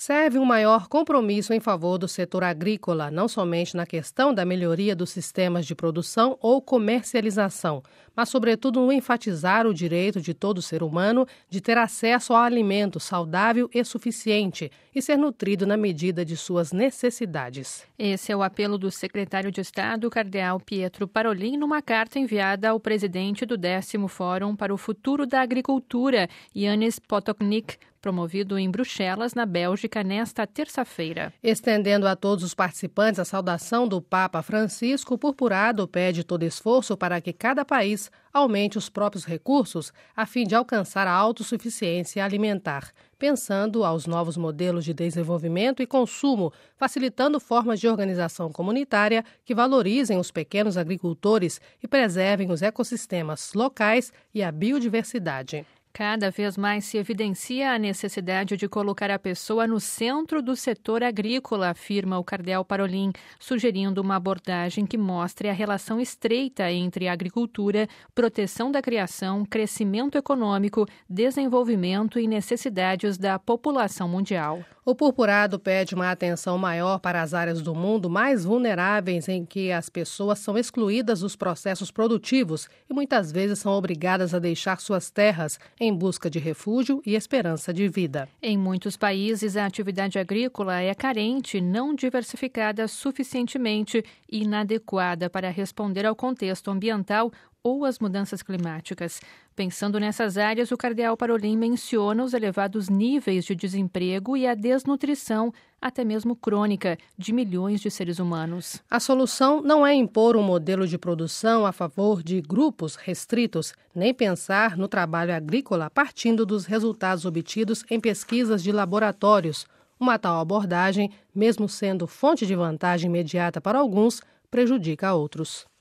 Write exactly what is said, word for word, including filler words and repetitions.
serve um maior compromisso em favor do setor agrícola, não somente na questão da melhoria dos sistemas de produção ou comercialização, mas sobretudo no enfatizar o direito de todo ser humano de ter acesso ao alimento saudável e suficiente e ser nutrido na medida de suas necessidades. Esse é o apelo do secretário de Estado, cardeal Pietro Parolin, numa carta enviada ao presidente do décimo Fórum para o Futuro da Agricultura, Yanis Potocnik, promovido em Bruxelas, na Bélgica, nesta terça-feira. Estendendo a todos os participantes a saudação do Papa Francisco, o Purpurado pede todo esforço para que cada país aumente os próprios recursos a fim de alcançar a autossuficiência alimentar, pensando aos novos modelos de desenvolvimento e consumo, facilitando formas de organização comunitária que valorizem os pequenos agricultores e preservem os ecossistemas locais e a biodiversidade. Cada vez mais se evidencia a necessidade de colocar a pessoa no centro do setor agrícola, afirma o cardeal Parolin, sugerindo uma abordagem que mostre a relação estreita entre agricultura, proteção da criação, crescimento econômico, desenvolvimento e necessidades da população mundial. O Purpurado pede uma atenção maior para as áreas do mundo mais vulneráveis em que as pessoas são excluídas dos processos produtivos e muitas vezes são obrigadas a deixar suas terras em busca de refúgio e esperança de vida. Em muitos países, a atividade agrícola é carente, não diversificada suficientemente e inadequada para responder ao contexto ambiental ou as mudanças climáticas. Pensando nessas áreas, o cardeal Parolin menciona os elevados níveis de desemprego e a desnutrição, até mesmo crônica, de milhões de seres humanos. A solução não é impor um modelo de produção a favor de grupos restritos, nem pensar no trabalho agrícola partindo dos resultados obtidos em pesquisas de laboratórios. Uma tal abordagem, mesmo sendo fonte de vantagem imediata para alguns, prejudica a outros.